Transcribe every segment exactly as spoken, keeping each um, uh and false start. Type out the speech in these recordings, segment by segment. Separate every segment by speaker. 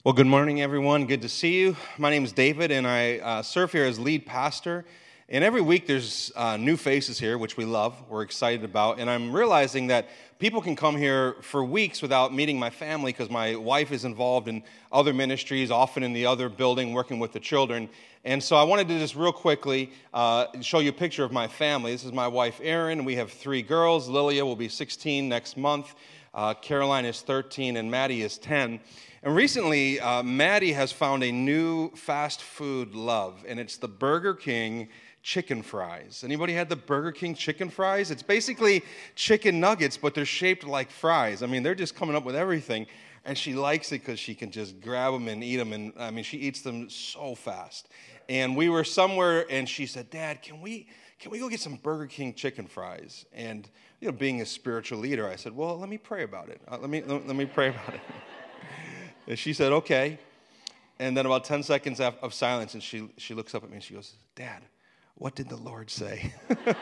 Speaker 1: Well, good morning, everyone. Good to see you. My name is David, and I uh, serve here as lead pastor. And every week there's uh, new faces here, which we love, we're excited about. And I'm realizing that people can come here for weeks without meeting my family because my wife is involved in other ministries, often in the other building, working with the children. And so I wanted to just real quickly uh, show you a picture of my family. This is my wife, Erin. We have three girls. Lilia will be sixteen next month. Uh, Caroline is thirteen, and Maddie is ten. And recently, uh, Maddie has found a new fast food love, and it's the Burger King chicken fries. Anybody had the Burger King chicken fries? It's basically chicken nuggets, but they're shaped like fries. I mean, they're just coming up with everything, and she likes it because she can just grab them and eat them, and I mean, she eats them so fast. And we were somewhere, and she said, "Dad, can we can we go get some Burger King chicken fries?" And you know, being a spiritual leader, I said, "Well, let me pray about it. Uh, let me let, let me pray about it." And she said, "Okay." And then about ten seconds of silence, and she, she looks up at me and she goes, "Dad, what did the Lord say?"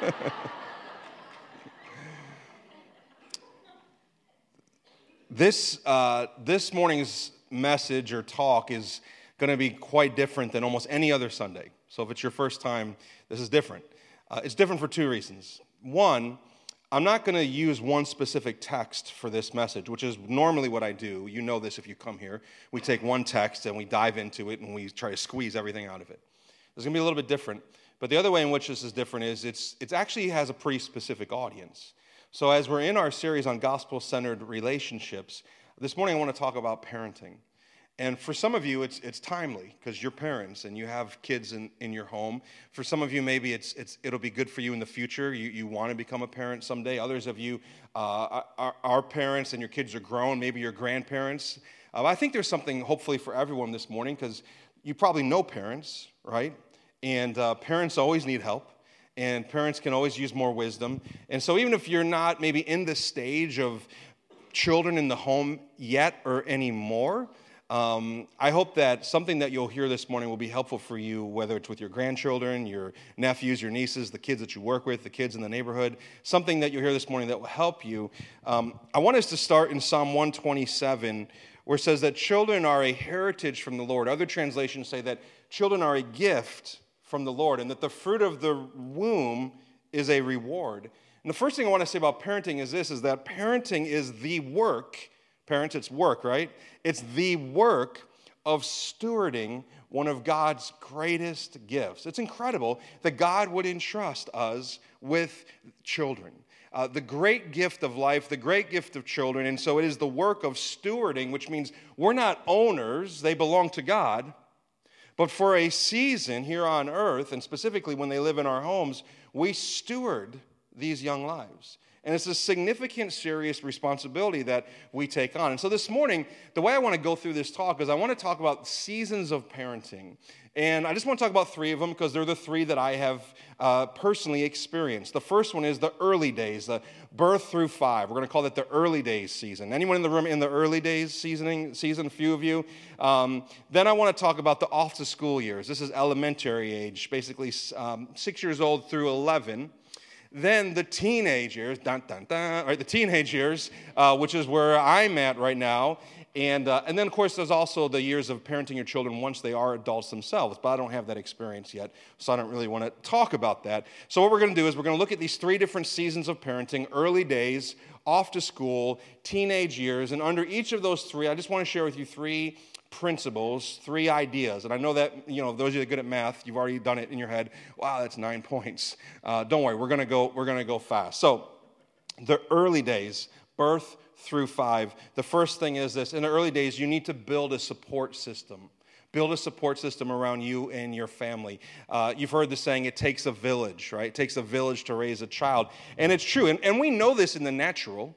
Speaker 1: This, uh, this morning's message or talk is going to be quite different than almost any other Sunday. So if it's your first time, this is different. Uh, it's different for two reasons. One, I'm not going to use one specific text for this message, which is normally what I do. You know this if you come here. We take one text and we dive into it and we try to squeeze everything out of it. It's going to be a little bit different. But the other way in which this is different is it's it actually has a pretty specific audience. So as we're in our series on gospel-centered relationships, this morning I want to talk about parenting. And for some of you, it's it's timely because you're parents and you have kids in, in your home. For some of you, maybe it's it's it'll be good for you in the future. You you want to become a parent someday. Others of you uh, are, are parents and your kids are grown. Maybe you're grandparents. Uh, I think there's something hopefully for everyone this morning because you probably know parents, right? And uh, parents always need help. And parents can always use more wisdom. And so even if you're not maybe in the stage of children in the home yet or anymore, Um, I hope that something that you'll hear this morning will be helpful for you, whether it's with your grandchildren, your nephews, your nieces, the kids that you work with, the kids in the neighborhood, something that you'll hear this morning that will help you. Um, I want us to start in Psalm one twenty-seven, where it says that children are a heritage from the Lord. Other translations say that children are a gift from the Lord, and that the fruit of the womb is a reward. And the first thing I want to say about parenting is this, is that parenting is the work. Parents, it's work, right? It's the work of stewarding one of God's greatest gifts. It's incredible that God would entrust us with children. Uh, the great gift of life, the great gift of children, and so it is the work of stewarding, which means we're not owners, they belong to God, but for a season here on earth, and specifically when they live in our homes, we steward these young lives. And it's a significant, serious responsibility that we take on. And so this morning, the way I want to go through this talk is I want to talk about seasons of parenting. And I just want to talk about three of them because they're the three that I have uh, personally experienced. The first one is the early days, the birth through five. We're going to call that the early days season. Anyone in the room in the early days seasoning, season, a few of you? Um, then I want to talk about the off to school years. This is elementary age, basically um, six years old through eleven. Then the teenage years, dun, dun, dun, right, the teenage years, uh, which is where I'm at right now. And uh, and then, of course, there's also the years of parenting your children once they are adults themselves. But I don't have that experience yet, so I don't really want to talk about that. So what we're going to do is we're going to look at these three different seasons of parenting: early days, off to school, teenage years. And under each of those three, I just want to share with you three principles, three ideas. And I know that, you know, those of you that are good at math, you've already done it in your head. Wow, that's nine points. Uh, don't worry, we're going to go, we're going to go fast. So the early days, birth through five. The first thing is this: in the early days, you need to build a support system. Build a support system around you and your family. Uh, you've heard the saying, it takes a village, right? It takes a village to raise a child. And it's true. And, and we know this in the natural.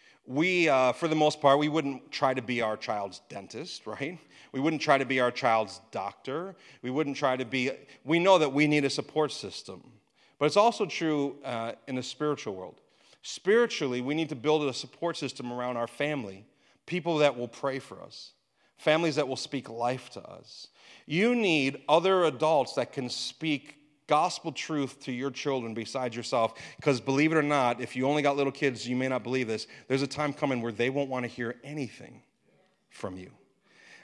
Speaker 1: We, uh, for the most part, we wouldn't try to be our child's dentist, right? We wouldn't try to be our child's doctor. We wouldn't try to be, we know that we need a support system. But it's also true uh, in the spiritual world. Spiritually, we need to build a support system around our family, people that will pray for us, families that will speak life to us. You need other adults that can speak gospel truth to your children besides yourself, because believe it or not, if you only got little kids, you may not believe this, there's a time coming where they won't want to hear anything from you.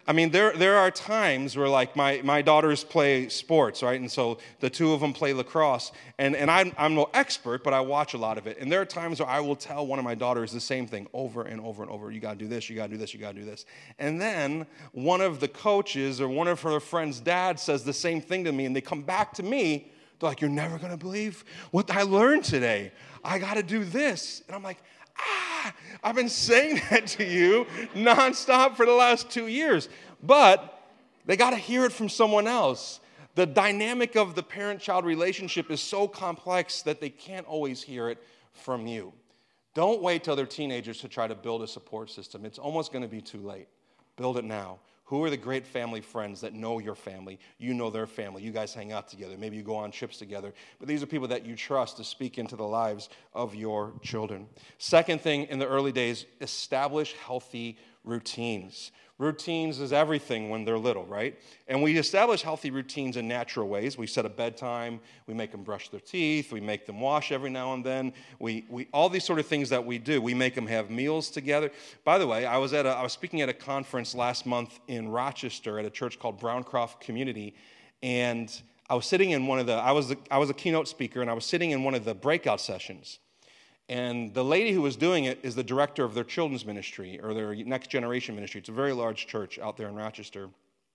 Speaker 1: I mean, there there are times where, like, my, my daughters play sports, right? And so the two of them play lacrosse. And, and I'm, I'm no expert, but I watch a lot of it. And there are times where I will tell one of my daughters the same thing over and over and over. You got to do this, you got to do this, you got to do this. And then one of the coaches or one of her friends' dad says the same thing to me, and they come back to me. They're like, you're never going to believe what I learned today. I got to do this. And I'm like, ah, I've been saying that to you nonstop for the last two years. But they got to hear it from someone else. The dynamic of the parent-child relationship is so complex that they can't always hear it from you. Don't wait till they're teenagers to try to build a support system. It's almost going to be too late. Build it now. Who are the great family friends that know your family? You know their family. You guys hang out together. Maybe you go on trips together. But these are people that you trust to speak into the lives of your children. Second thing in the early days, establish healthy routines. Routines is everything when they're little, right? And we establish healthy routines in natural ways. We set a bedtime. We make them brush their teeth. We make them wash every now and then. We, we all these sort of things that we do. We make them have meals together. By the way, I was at a, I was speaking at a conference last month in Rochester at a church called Browncroft Community, and I was sitting in one of the. I was the, I was a keynote speaker, and I was sitting in one of the breakout sessions. And the lady who was doing it is the director of their children's ministry or their next generation ministry. It's a very large church out there in Rochester.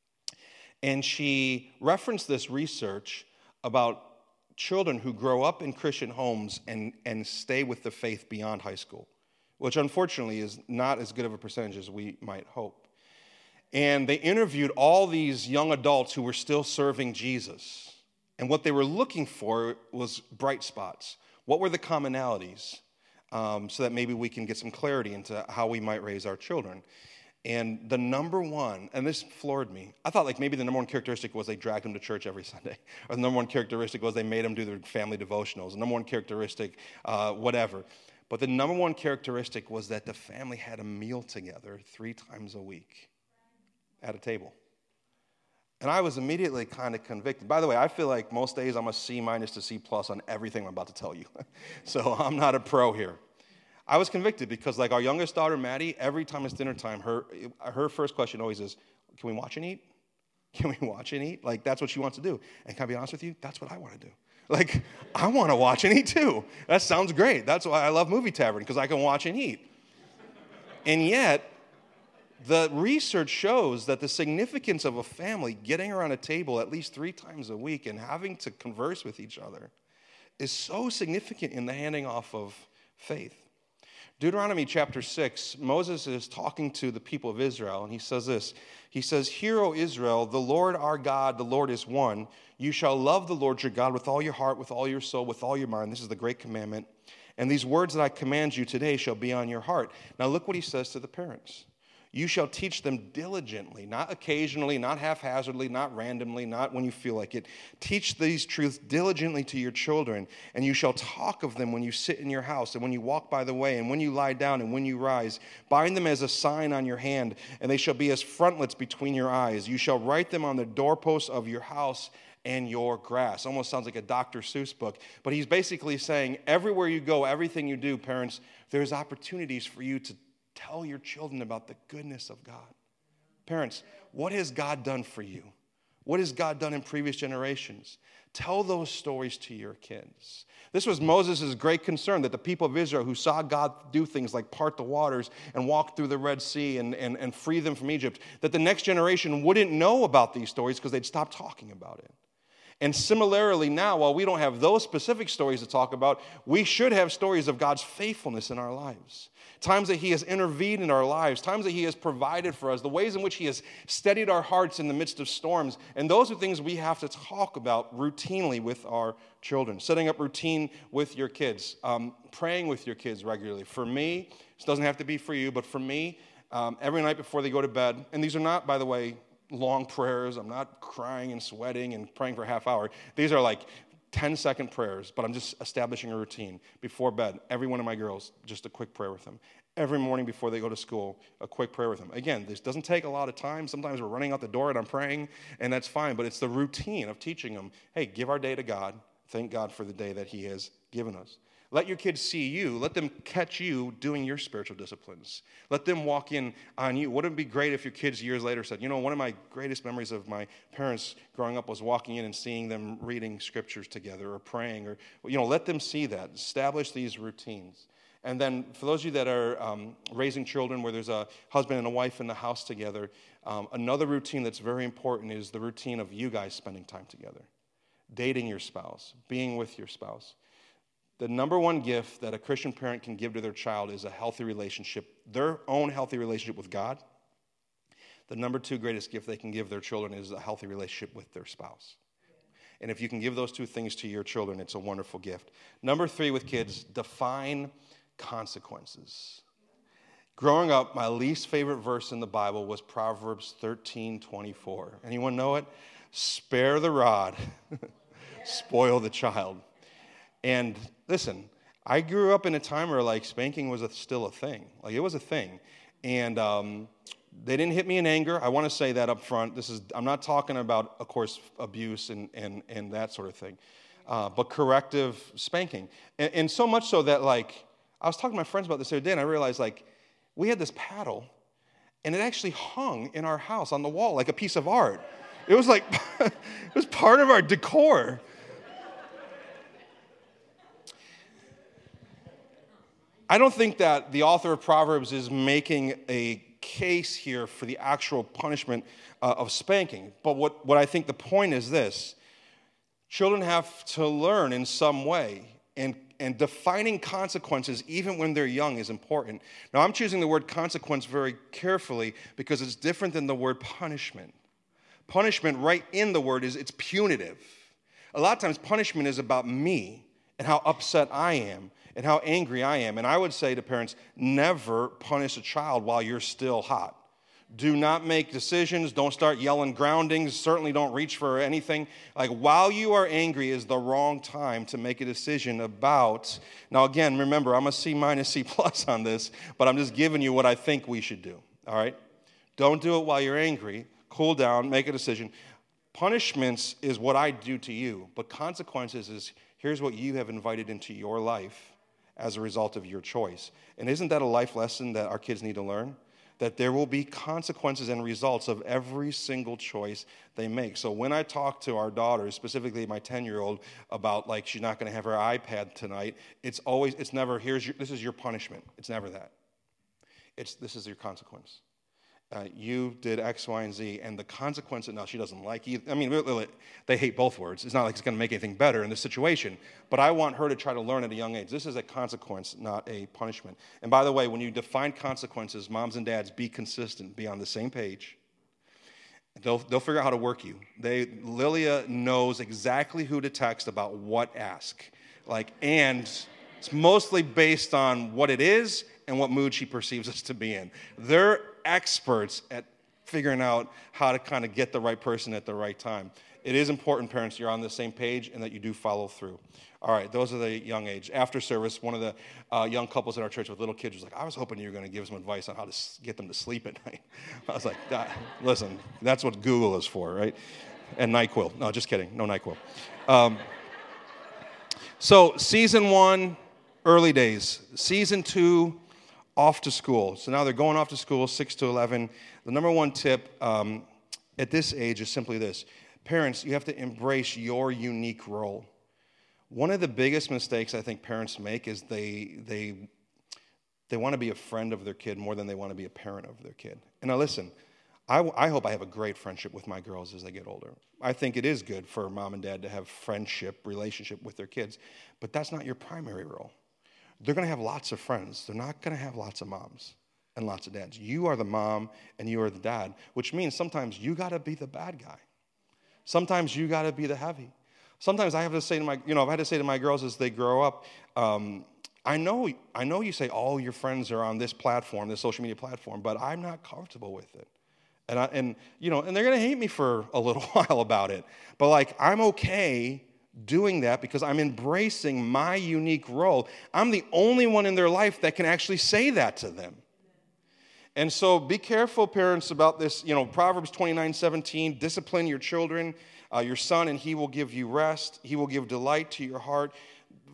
Speaker 1: And she referenced this research about children who grow up in Christian homes and, and stay with the faith beyond high school, which unfortunately is not as good of a percentage as we might hope. And they interviewed all these young adults who were still serving Jesus. And what they were looking for was bright spots. What were the commonalities um, so that maybe we can get some clarity into how we might raise our children? And the number one, and this floored me, I thought like maybe the number one characteristic was they dragged them to church every Sunday. Or the number one characteristic was they made them do their family devotionals. The number one characteristic, uh, whatever. But the number one characteristic was that the family had a meal together three times a week at a table. And I was immediately kind of convicted. By the way, I feel like most days I'm a C minus to C plus on everything I'm about to tell you. So I'm not a pro here. I was convicted because like our youngest daughter, Maddie, every time it's dinner time, her her first question always is, can we watch and eat? Can we watch and eat? Like that's what she wants to do. And can I be honest with you? That's what I want to do. Like I want to watch and eat too. That sounds great. That's why I love Movie Tavern, because I can watch and eat. And yet, the research shows that the significance of a family getting around a table at least three times a week and having to converse with each other is so significant in the handing off of faith. Deuteronomy chapter six, Moses is talking to the people of Israel, and he says this. He says, "Hear, O Israel, the Lord our God, the Lord is one. You shall love the Lord your God with all your heart, with all your soul, with all your mind." This is the great commandment. "And these words that I command you today shall be on your heart." Now look what he says to the parents. "You shall teach them diligently," not occasionally, not haphazardly, not randomly, not when you feel like it. "Teach these truths diligently to your children, and you shall talk of them when you sit in your house, and when you walk by the way, and when you lie down, and when you rise. Bind them as a sign on your hand, and they shall be as frontlets between your eyes. You shall write them on the doorposts of your house and your grass." Almost sounds like a Doctor Seuss book. But he's basically saying everywhere you go, everything you do, parents, there's opportunities for you to tell your children about the goodness of God. Parents, what has God done for you? What has God done in previous generations? Tell those stories to your kids. This was Moses' great concern, that the people of Israel who saw God do things like part the waters and walk through the Red Sea and, and, and free them from Egypt, that the next generation wouldn't know about these stories because they'd stop talking about it. And similarly now, while we don't have those specific stories to talk about, we should have stories of God's faithfulness in our lives. Times that he has intervened in our lives, times that he has provided for us, the ways in which he has steadied our hearts in the midst of storms. And those are things we have to talk about routinely with our children. Setting up routine with your kids, um, praying with your kids regularly. For me, this doesn't have to be for you, but for me, um, every night before they go to bed, and these are not, by the way, long prayers. I'm not crying and sweating and praying for a half hour. These are like ten-second prayers, but I'm just establishing a routine. Before bed, every one of my girls, just a quick prayer with them. Every morning before they go to school, a quick prayer with them. Again, this doesn't take a lot of time. Sometimes we're running out the door and I'm praying, and that's fine, but it's the routine of teaching them, hey, give our day to God. Thank God for the day that he has given us. Let your kids see you. Let them catch you doing your spiritual disciplines. Let them walk in on you. Wouldn't it be great if your kids years later said, you know, one of my greatest memories of my parents growing up was walking in and seeing them reading scriptures together or praying, or, you know, let them see that. Establish these routines. And then for those of you that are um, raising children where there's a husband and a wife in the house together, um, another routine that's very important is the routine of you guys spending time together, dating your spouse, being with your spouse. The number one gift that a Christian parent can give to their child is a healthy relationship, their own healthy relationship with God. The number two greatest gift they can give their children is a healthy relationship with their spouse. And if you can give those two things to your children, it's a wonderful gift. Number three with kids, define consequences. Growing up, my least favorite verse in the Bible was Proverbs thirteen twenty-four. Anyone know it? Spare the rod, spoil the child. And listen, I grew up in a time where like spanking was a, still a thing. Like it was a thing. And um, they didn't hit me in anger. I want to say that up front. This is I'm not talking about, of course, abuse and and, and that sort of thing, uh, but corrective spanking. And, and so much so that like I was talking to my friends about this the other day, and I realized like we had this paddle, and it actually hung in our house on the wall like a piece of art. It was like it was part of our decor. I don't think that the author of Proverbs is making a case here for the actual punishment uh, of spanking. But what, what I think the point is this. Children have to learn in some way, and, and defining consequences even when they're young is important. Now, I'm choosing the word consequence very carefully because it's different than the word punishment. Punishment, right in the word, is it's punitive. A lot of times punishment is about me and how upset I am and how angry I am. And I would say to parents, never punish a child while you're still hot. Do not make decisions. Don't start yelling groundings. Certainly don't reach for anything. Like while you are angry is the wrong time to make a decision about. Now again, remember, I'm a C minus, C plus on this, but I'm just giving you what I think we should do. All right? Don't do it while you're angry. Cool down, make a decision. Punishments is what I do to you, but consequences is here's what you have invited into your life as a result of your choice. And isn't that a life lesson that our kids need to learn? That there will be consequences and results of every single choice they make. So when I talk to our daughters, specifically my ten-year-old, about like she's not going to have her iPad tonight, it's always, it's never, here's your, this is your punishment. It's never that. It's, this is your consequence. Uh, you did X, Y, and Z, and the consequence, now she doesn't like either. I mean, they hate both words. It's not like it's going to make anything better in this situation, but I want her to try to learn at a young age. This is a consequence, not a punishment. And by the way, when you define consequences, moms and dads, be consistent, be on the same page. They'll, they'll figure out how to work you. They, Lilia knows exactly who to text about what ask. Like, and it's mostly based on what it is and what mood she perceives us to be in. They're experts at figuring out how to kind of get the right person at the right time. It is important, parents, you're on the same page and that you do follow through. All right, those are the young age. After service, one of the uh, young couples in our church with little kids was like, I was hoping you were going to give some advice on how to get them to sleep at night. I was like, listen, that's what Google is for, right? And NyQuil. No, just kidding. No NyQuil. Um, so season one, early days. Season two, off to school. So now they're going off to school, six to eleven. The number one tip um, at this age is simply this. Parents, you have to embrace your unique role. One of the biggest mistakes I think parents make is they they they want to be a friend of their kid more than they want to be a parent of their kid. And now listen, I, I hope I have a great friendship with my girls as they get older. I think it is good for mom and dad to have friendship, relationship with their kids, but that's not your primary role. They're going to have lots of friends. They're not going to have lots of moms and lots of dads. You are the mom and you are the dad, which means sometimes you got to be the bad guy. Sometimes you got to be the heavy. Sometimes I have to say to my, you know, I've had to say to my girls as they grow up, um, I know, I know you say all your friends are on this platform, this social media platform, but I'm not comfortable with it. And, I, and you know, and they're going to hate me for a little while about it. But like, I'm okay doing that because I'm embracing my unique role. I'm the only one in their life that can actually say that to them. And so be careful, parents, about this. You know, Proverbs twenty-nine seventeen, discipline your children, uh, your son, and he will give you rest. He will give delight to your heart.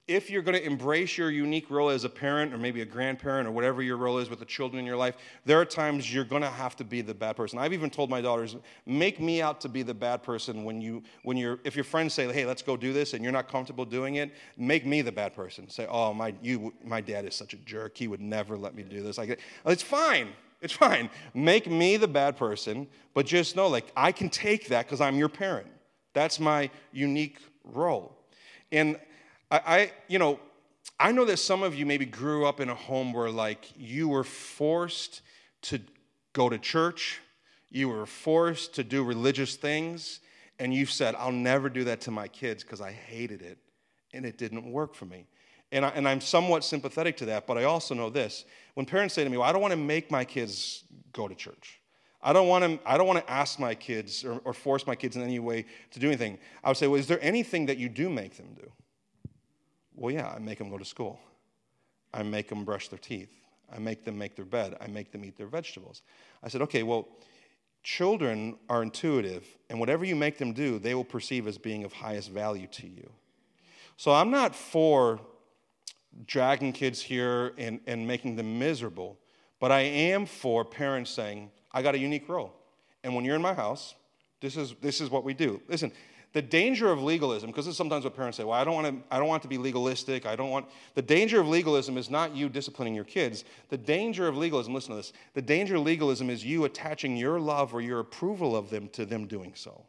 Speaker 1: if you're going to embrace your unique role as a parent or maybe a grandparent or whatever your role is with the children in your life, there are times you're going to have to be the bad person. I've even told my daughters, make me out to be the bad person when you, when you're, if your friends say, hey, let's go do this, and you're not comfortable doing it, make me the bad person. Say, oh, my, you, my dad is such a jerk. He would never let me do this. Like, it's fine. It's fine. Make me the bad person, but just know, like, I can take that because I'm your parent. That's my unique role. And I, I, you know, I know that some of you maybe grew up in a home where, like, you were forced to go to church, you were forced to do religious things, and you said, I'll never do that to my kids because I hated it, and it didn't work for me. And, I, and I'm somewhat sympathetic to that, but I also know this. When parents say to me, well, I don't want to make my kids go to church. I don't want to, I don't want to ask my kids or, or force my kids in any way to do anything. I would say, well, is there anything that you do make them do? Well, yeah, I make them go to school. I make them brush their teeth. I make them make their bed. I make them eat their vegetables. I said, okay, well, children are intuitive, and whatever you make them do, they will perceive as being of highest value to you. So I'm not for dragging kids here and, and making them miserable, but I am for parents saying, I got a unique role. And when you're in my house, this is this is what we do. Listen, the danger of legalism, because this is sometimes what parents say, well, I don't want to I don't want to be legalistic. I don't want the danger of legalism is not you disciplining your kids. The danger of legalism, listen to this. The danger of legalism is you attaching your love or your approval of them to them doing so.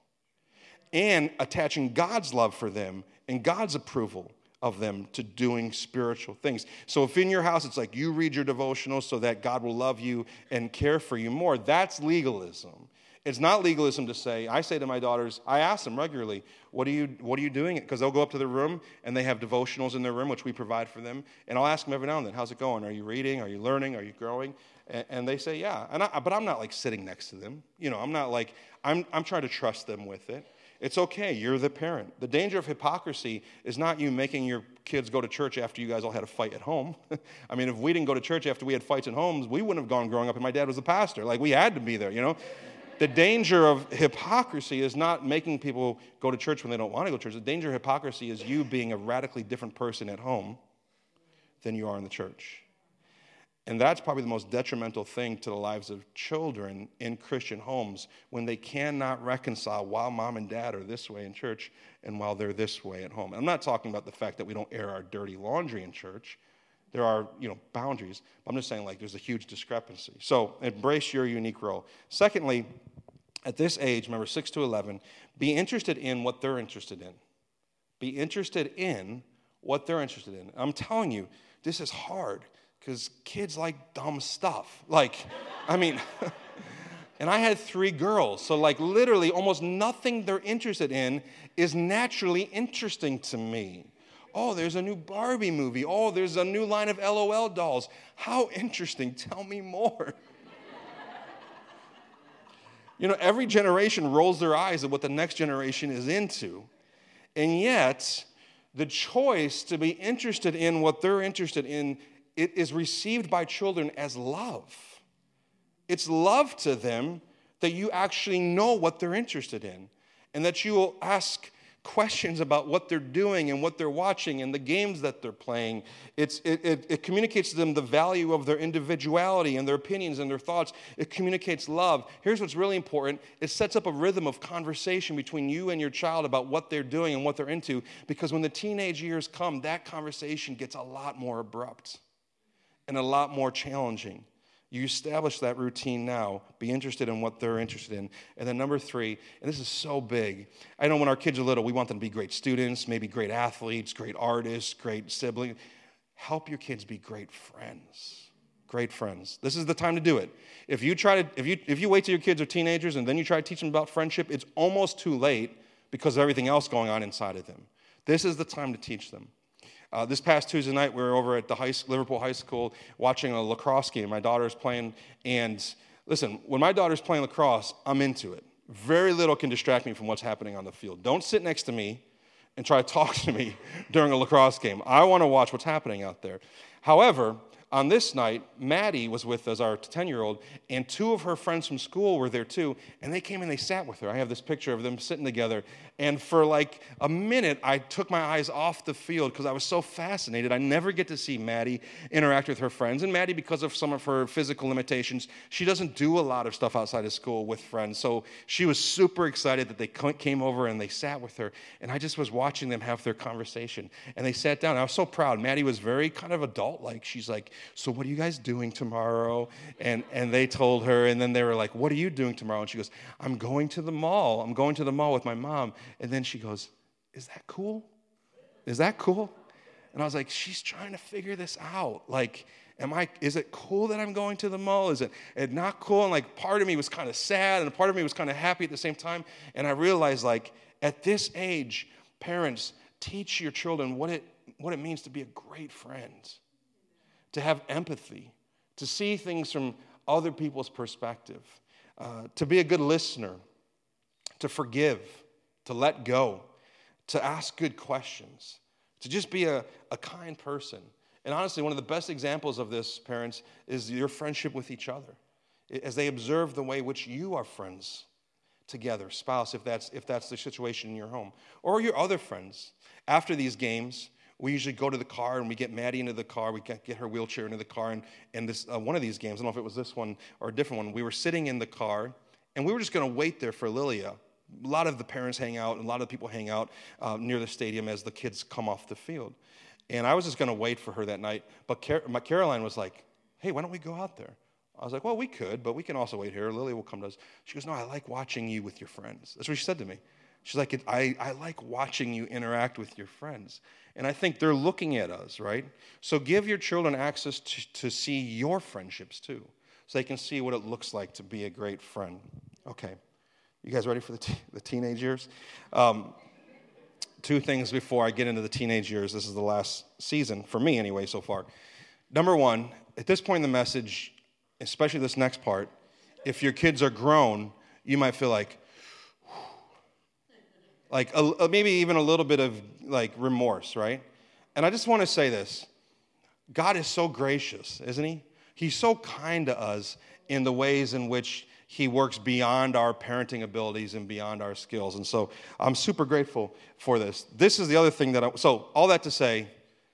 Speaker 1: And attaching God's love for them and God's approval of them to doing spiritual things. So if in your house it's like you read your devotional so that God will love you and care for you more, that's legalism. It's not legalism to say, I say to my daughters, I ask them regularly, what are you what are you doing? Because they'll go up to their room and they have devotionals in their room, which we provide for them. And I'll ask them every now and then, how's it going? Are you reading? Are you learning? Are you growing? And, and they say, yeah. And I, but I'm not like sitting next to them. You know, I'm not like, I'm I'm trying to trust them with it. It's okay. You're the parent. The danger of hypocrisy is not you making your kids go to church after you guys all had a fight at home. I mean, if we didn't go to church after we had fights at homes, we wouldn't have gone growing up, and my dad was the pastor. Like, we had to be there, you know? The danger of hypocrisy is not making people go to church when they don't want to go to church. The danger of hypocrisy is you being a radically different person at home than you are in the church. And that's probably the most detrimental thing to the lives of children in Christian homes when they cannot reconcile while mom and dad are this way in church and while they're this way at home. I'm not talking about the fact that we don't air our dirty laundry in church. There are, you know, boundaries. But I'm just saying, like, there's a huge discrepancy. So embrace your unique role. Secondly, at this age, remember, six to eleven, be interested in what they're interested in. Be interested in what they're interested in. I'm telling you, this is hard. Because kids like dumb stuff. Like, I mean, and I had three girls. So, like, literally almost nothing they're interested in is naturally interesting to me. Oh, there's a new Barbie movie. Oh, there's a new line of L O L dolls. How interesting. Tell me more. You know, every generation rolls their eyes at what the next generation is into. And yet, the choice to be interested in what they're interested in, it is received by children as love. It's love to them that you actually know what they're interested in and that you will ask questions about what they're doing and what they're watching and the games that they're playing. It's, it, it, it communicates to them the value of their individuality and their opinions and their thoughts. It communicates love. Here's what's really important. It sets up a rhythm of conversation between you and your child about what they're doing and what they're into, because when the teenage years come, that conversation gets a lot more abrupt and a lot more challenging. You establish that routine now. Be interested in what they're interested in. And then number three, and this is so big. I know when our kids are little, we want them to be great students, maybe great athletes, great artists, great siblings. Help your kids be great friends. Great friends. This is the time to do it. If you try to, if you if you wait till your kids are teenagers and then you try to teach them about friendship, it's almost too late because of everything else going on inside of them. This is the time to teach them. Uh, this past Tuesday night, we were over at the high, Liverpool High School watching a lacrosse game. My daughter's playing, and listen, when my daughter's playing lacrosse, I'm into it. Very little can distract me from what's happening on the field. Don't sit next to me and try to talk to me during a lacrosse game. I want to watch what's happening out there. However, on this night, Maddie was with us, our ten-year-old, and two of her friends from school were there too, and they came and they sat with her. I have this picture of them sitting together, and for like a minute, I took my eyes off the field because I was so fascinated. I never get to see Maddie interact with her friends, and Maddie, because of some of her physical limitations, she doesn't do a lot of stuff outside of school with friends, so she was super excited that they came over and they sat with her, and I just was watching them have their conversation, and they sat down. I was so proud. Maddie was very kind of adult-like. She's like, so what are you guys doing tomorrow? And and they told her, and then they were like, what are you doing tomorrow? And she goes, I'm going to the mall. I'm going to the mall with my mom. And then she goes, is that cool? Is that cool? And I was like, she's trying to figure this out. Like, am I, is it cool that I'm going to the mall? Is it, it not cool? And like part of me was kind of sad, and part of me was kind of happy at the same time. And I realized, like, at this age, parents, teach your children what it what it means to be a great friend, to have empathy, to see things from other people's perspective, uh, to be a good listener, to forgive, to let go, to ask good questions, to just be a, a kind person. And honestly, one of the best examples of this, parents, is your friendship with each other, as they observe the way which you are friends together, spouse, if that's if that's the situation in your home, or your other friends. After these games, we usually go to the car and we get Maddie into the car. We get, get her wheelchair into the car. And, and this uh, one of these games, I don't know if it was this one or a different one, we were sitting in the car, and we were just going to wait there for Lilia. A lot of the parents hang out, and a lot of the people hang out uh, near the stadium as the kids come off the field. And I was just going to wait for her that night. But Car- my Caroline was like, hey, why don't we go out there? I was like, well, we could, but we can also wait here. Lilia will come to us. She goes, no, I like watching you with your friends. That's what she said to me. She's like, I, I like watching you interact with your friends. And I think they're looking at us, right? So give your children access to, to see your friendships too, so they can see what it looks like to be a great friend. Okay, you guys ready for the, te- the teenage years? Um, two things before I get into the teenage years. This is the last season, for me anyway, so far. Number one, at this point in the message, especially this next part, if your kids are grown, you might feel like, like a, maybe even a little bit of like remorse, right? And I just want to say this. God is so gracious, isn't he? He's so kind to us in the ways in which he works beyond our parenting abilities and beyond our skills. And so I'm super grateful for this. This is the other thing that I, so all that to say,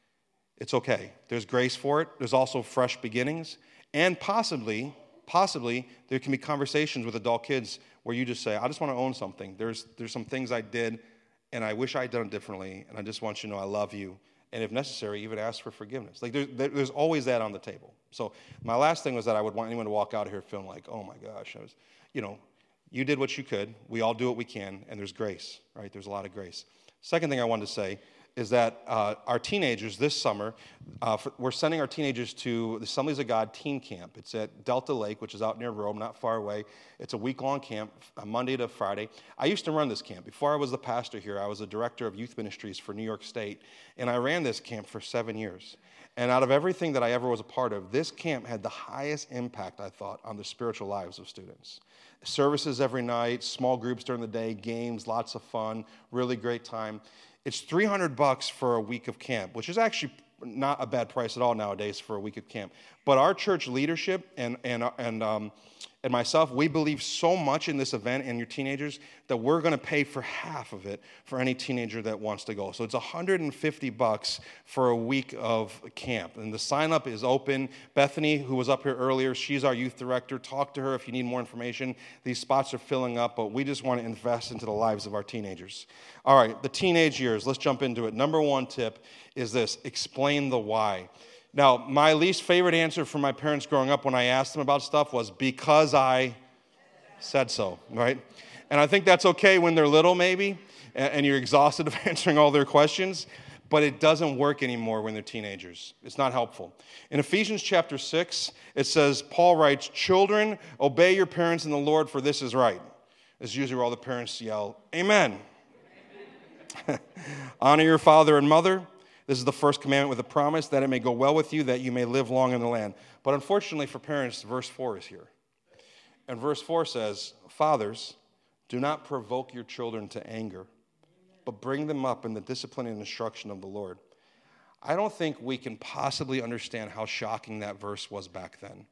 Speaker 1: it's okay. There's grace for it. There's also fresh beginnings. And possibly, possibly, there can be conversations with adult kids where you just say, I just want to own something. There's there's some things I did, and I wish I had done it differently, and I just want you to know I love you. And if necessary, even ask for forgiveness. Like there's, there's always that on the table. So my last thing was that I would want anyone to walk out of here feeling like, oh my gosh, I was, you know, you did what you could. We all do what we can, and there's grace, right? There's a lot of grace. Second thing I wanted to say is that uh, our teenagers this summer, uh, for, we're sending our teenagers to the Assemblies of God Teen Camp. It's at Delta Lake, which is out near Rome, not far away. It's a week-long camp, uh, Monday to Friday. I used to run this camp. Before I was the pastor here, I was the director of youth ministries for New York State, and I ran this camp for seven years. And out of everything that I ever was a part of, this camp had the highest impact, I thought, on the spiritual lives of students. Services every night, small groups during the day, games, lots of fun, really great time. It's three hundred bucks for a week of camp, which is actually not a bad price at all nowadays for a week of camp. But our church leadership and and and um, and myself, we believe so much in this event and your teenagers that we're going to pay for half of it for any teenager that wants to go. So it's one hundred fifty bucks for a week of camp. And the sign up is open. Bethany, who was up here earlier, she's our youth director. Talk to her if you need more information. These spots are filling up, but we just want to invest into the lives of our teenagers. All right, the teenage years, let's jump into it. Number one tip is this: explain the why. Now, my least favorite answer from my parents growing up when I asked them about stuff was because I said so, right? And I think that's okay when they're little maybe, and you're exhausted of answering all their questions, but it doesn't work anymore when they're teenagers. It's not helpful. In Ephesians chapter six, it says, Paul writes, "Children, obey your parents in the Lord, for this is right." This is usually where all the parents yell, "Amen." Honor your father and mother. This is the first commandment with a promise that it may go well with you, that you may live long in the land. But unfortunately for parents, verse four is here. And verse four says, "Fathers, do not provoke your children to anger, but bring them up in the discipline and instruction of the Lord." I don't think we can possibly understand how shocking that verse was back then.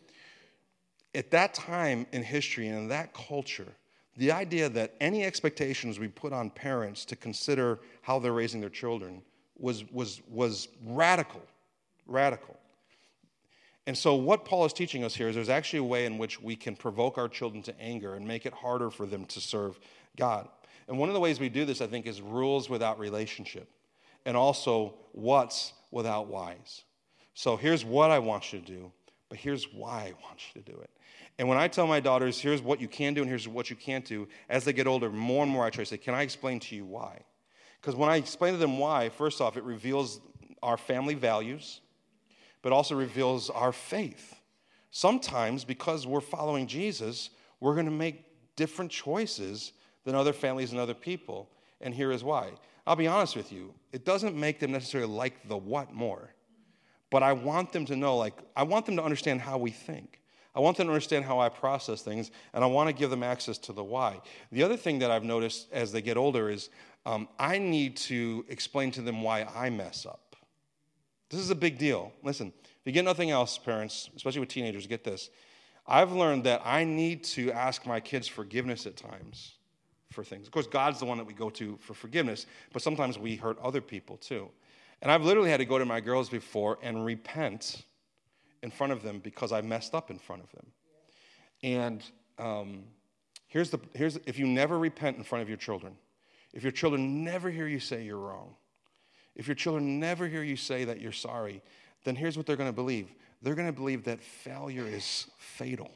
Speaker 1: At that time in history and in that culture, the idea that any expectations we put on parents to consider how they're raising their children was, was, was radical, radical. And so what Paul is teaching us here is there's actually a way in which we can provoke our children to anger and make it harder for them to serve God. And one of the ways we do this, I think, is rules without relationship, and also what's without whys. So here's what I want you to do, but here's why I want you to do it. And when I tell my daughters, here's what you can do and here's what you can't do, as they get older, more and more I try to say, can I explain to you why? Because when I explain to them why, first off, it reveals our family values, but also reveals our faith. Sometimes, because we're following Jesus, we're going to make different choices than other families and other people, and here is why. I'll be honest with you, it doesn't make them necessarily like the what more, but I want them to know, like, I want them to understand how we think. I want them to understand how I process things, and I want to give them access to the why. The other thing that I've noticed as they get older is um, I need to explain to them why I mess up. This is a big deal. Listen, if you get nothing else, parents, especially with teenagers, get this. I've learned that I need to ask my kids forgiveness at times for things. Of course, God's the one that we go to for forgiveness, but sometimes we hurt other people too. And I've literally had to go to my girls before and repent in front of them because I messed up in front of them. And um, here's the here's if you never repent in front of your children, if your children never hear you say you're wrong, if your children never hear you say that you're sorry, then here's what they're going to believe. They're going to believe that failure is fatal.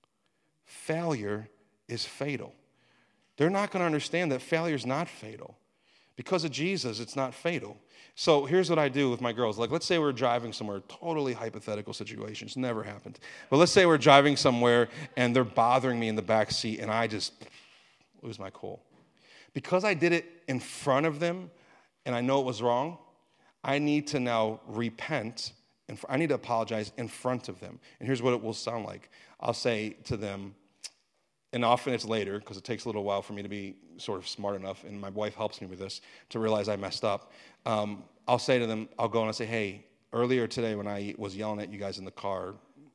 Speaker 1: Failure is fatal. They're not going to understand that failure is not fatal. Because of Jesus, it's not fatal. So here's what I do with my girls. Like, let's say we're driving somewhere, totally hypothetical situations, never happened. But let's say we're driving somewhere and they're bothering me in the back seat and I just lose my cool. Because I did it in front of them and I know it was wrong, I need to now repent and I need to apologize in front of them. And here's what it will sound like. I'll say to them, and often it's later because it takes a little while for me to be sort of smart enough, and my wife helps me with this, to realize I messed up. Um, I'll say to them, I'll go and I'll say, hey, earlier today when I was yelling at you guys in the car,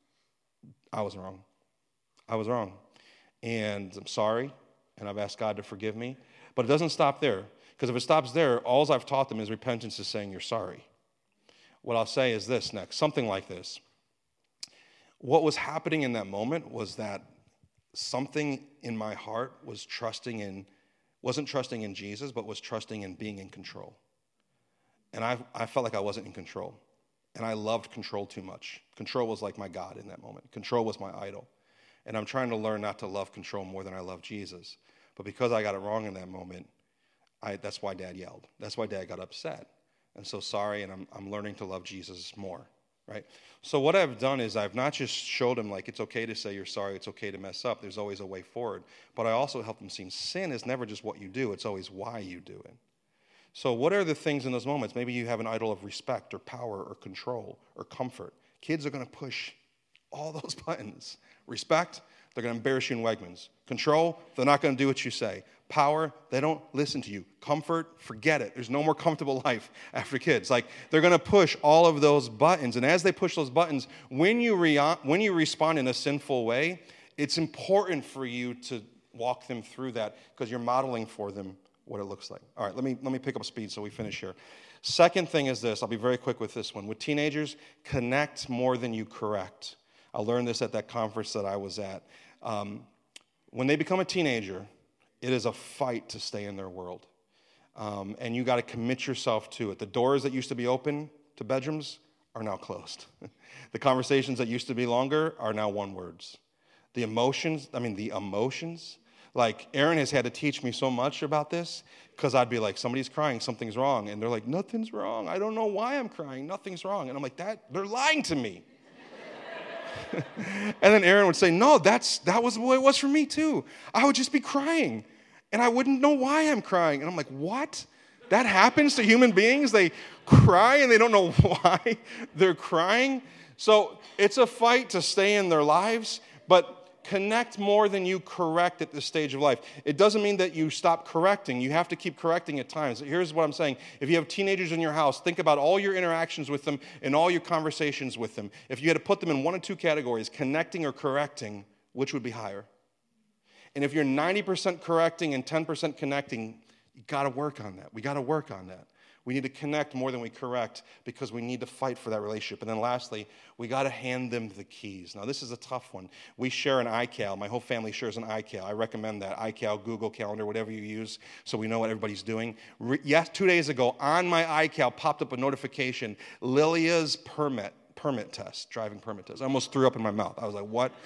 Speaker 1: I was wrong. I was wrong. And I'm sorry, and I've asked God to forgive me. But it doesn't stop there, because if it stops there, all I've taught them is repentance is saying you're sorry. What I'll say is this next, something like this. What was happening in that moment was that something in my heart was trusting in, wasn't trusting in Jesus, but was trusting in being in control. And I, I felt like I wasn't in control. And I loved control too much. Control was like my God in that moment. Control was my idol. And I'm trying to learn not to love control more than I love Jesus. But because I got it wrong in that moment, I, that's why Dad yelled. That's why Dad got upset. And so sorry, and I'm, I'm learning to love Jesus more. Right? So what I've done is I've not just showed them, like, it's okay to say you're sorry, it's okay to mess up, there's always a way forward, but I also help them see sin is never just what you do, it's always why you do it. So what are the things in those moments? Maybe you have an idol of respect or power or control or comfort. Kids are going to push all those buttons. Respect, they're going to embarrass you in Wegmans. Control, they're not going to do what you say. Power, they don't listen to you. Comfort, forget it. There's no more comfortable life after kids. Like, they're going to push all of those buttons. And as they push those buttons, when you re- when you respond in a sinful way, it's important for you to walk them through that because you're modeling for them what it looks like. All right, let me let me pick up speed so we finish here. Second thing is this. I'll be very quick with this one. With teenagers, connect more than you correct. I learned this at that conference that I was at. Um, when they become a teenager, it is a fight to stay in their world. Um, and you got to commit yourself to it. The doors that used to be open to bedrooms are now closed. The conversations that used to be longer are now one words. The emotions, I mean, the emotions, like Aaron has had to teach me so much about this because I'd be like, somebody's crying, something's wrong. And they're like, nothing's wrong. I don't know why I'm crying. Nothing's wrong. And I'm like, that, they're lying to me. And then Aaron would say, no, that's that was the way it was for me too. I would just be crying, and I wouldn't know why I'm crying. And I'm like, what? That happens to human beings? They cry, and they don't know why they're crying? So it's a fight to stay in their lives, but connect more than you correct at this stage of life. It doesn't mean that you stop correcting. You have to keep correcting at times. Here's what I'm saying. If you have teenagers in your house, think about all your interactions with them and all your conversations with them. If you had to put them in one of two categories, connecting or correcting, which would be higher? And if you're ninety percent correcting and ten percent connecting, you got to work on that. We got to work on that. We need to connect more than we correct because we need to fight for that relationship. And then lastly, we got to hand them the keys. Now, this is a tough one. We share an iCal. My whole family shares an iCal. I recommend that. iCal, Google Calendar, whatever you use, so we know what everybody's doing. Re- yes, two days ago, on my iCal popped up a notification, Lilia's permit, permit test, driving permit test. I almost threw up in my mouth. I was like, what?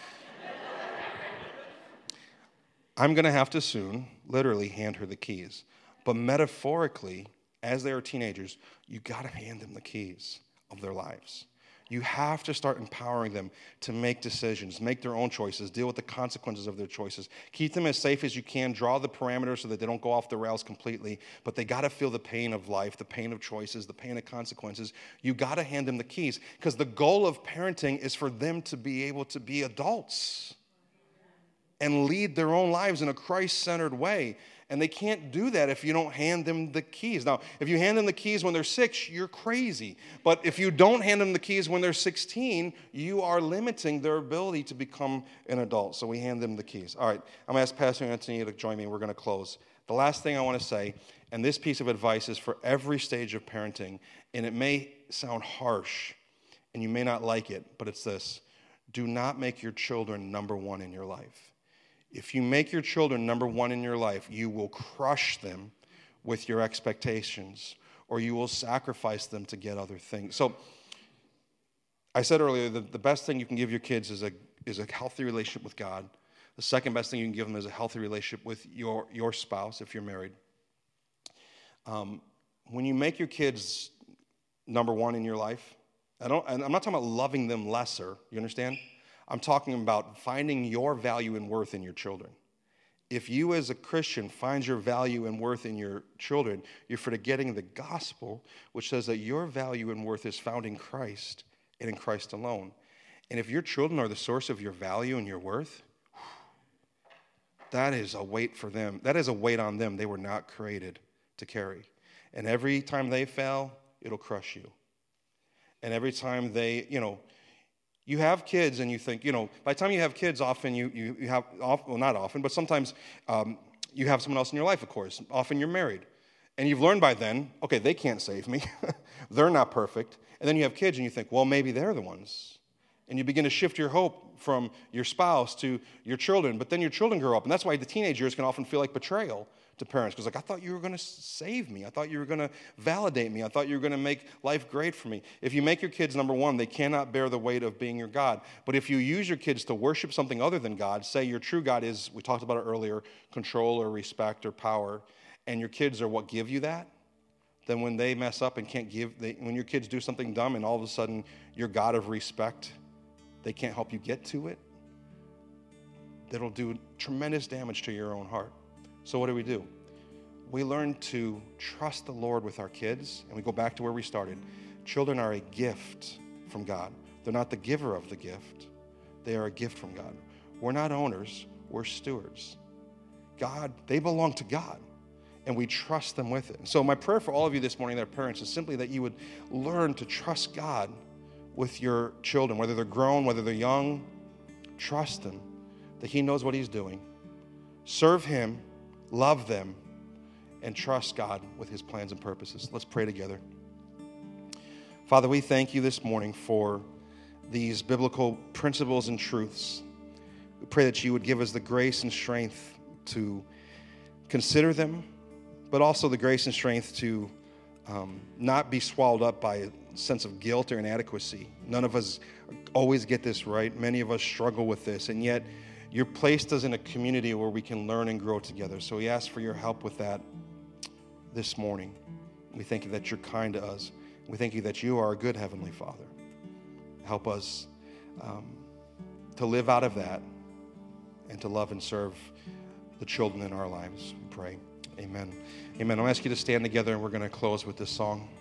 Speaker 1: I'm going to have to soon literally hand her the keys. But metaphorically, as they are teenagers, you got to hand them the keys of their lives. You have to start empowering them to make decisions, make their own choices, deal with the consequences of their choices. Keep them as safe as you can, draw the parameters so that they don't go off the rails completely, but they got to feel the pain of life, the pain of choices, the pain of consequences. You got to hand them the keys because the goal of parenting is for them to be able to be adults and lead their own lives in a Christ-centered way. And they can't do that if you don't hand them the keys. Now, if you hand them the keys when they're six, you're crazy. But if you don't hand them the keys when they're sixteen, you are limiting their ability to become an adult. So we hand them the keys. All right, I'm going to ask Pastor Anthony to join me. We're going to close. The last thing I want to say, and this piece of advice is for every stage of parenting, and it may sound harsh, and you may not like it, but it's this. Do not make your children number one in your life. If you make your children number one in your life, you will crush them with your expectations, or you will sacrifice them to get other things. So I said earlier that the best thing you can give your kids is a, is a healthy relationship with God. The second best thing you can give them is a healthy relationship with your, your spouse if you're married. Um, when you make your kids number one in your life, I don't, and I'm not talking about loving them lesser, you understand? I'm talking about finding your value and worth in your children. If you as a Christian find your value and worth in your children, you're forgetting the gospel, which says that your value and worth is found in Christ and in Christ alone. And if your children are the source of your value and your worth, that is a weight for them. That is a weight on them they were not created to carry. And every time they fail, it'll crush you. And every time they, you know, you have kids and you think, you know, by the time you have kids, often you, you, you have, well, not often, but sometimes um, you have someone else in your life, of course. Often you're married. And you've learned by then, okay, they can't save me. They're not perfect. And then you have kids and you think, well, maybe they're the ones. And you begin to shift your hope from your spouse to your children. But then your children grow up. And that's why the teenage years can often feel like betrayal to parents. Because like, I thought you were going to save me. I thought you were going to validate me. I thought you were going to make life great for me. If you make your kids number one, they cannot bear the weight of being your God. But if you use your kids to worship something other than God, say your true God is, we talked about it earlier, control or respect or power, and your kids are what give you that, then when they mess up and can't give, they, when your kids do something dumb and all of a sudden your God of respect, they can't help you get to it, that'll do tremendous damage to your own heart. So what do we do? We learn to trust the Lord with our kids, and we go back to where we started. Children are a gift from God. They're not the giver of the gift. They are a gift from God. We're not owners. We're stewards. God, they belong to God, and we trust them with it. So my prayer for all of you this morning that are parents is simply that you would learn to trust God with your children, whether they're grown, whether they're young. Trust Him, that He knows what He's doing. Serve Him, love them, and trust God with His plans and purposes. Let's pray together. Father, we thank You this morning for these biblical principles and truths. We pray that You would give us the grace and strength to consider them, but also the grace and strength to um, not be swallowed up by a sense of guilt or inadequacy. None of us always get this right. Many of us struggle with this, and yet You're placed us in a community where we can learn and grow together. So we ask for Your help with that this morning. We thank You that You're kind to us. We thank You that You are a good Heavenly Father. Help us um, to live out of that and to love and serve the children in our lives. We pray. Amen. Amen. I'll ask you to stand together, and we're going to close with this song.